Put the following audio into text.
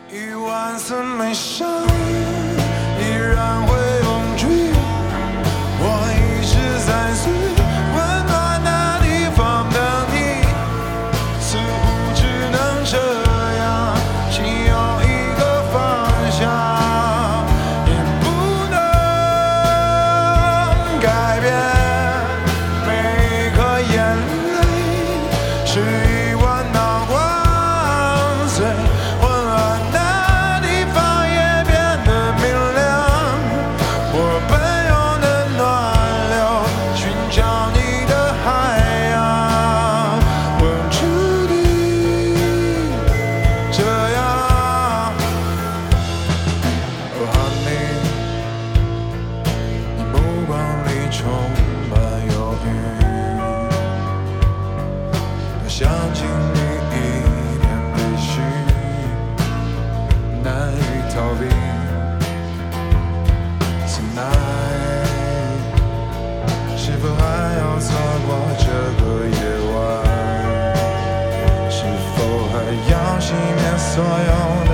一万次悲伤依然会永居，我一直在最温暖的地方等你，似乎只能这样，仅有一个方向，也不能改变每一颗眼泪是一万道光，最温暖的地方也变得明亮。我奔涌的暖流，寻找你的海洋，我注定这样。Oh honey， 你目光里充满忧郁，多想尽你一点悲绪，难以逃避。Tonight， 是否还要错过这个夜晚？是否还要熄灭所有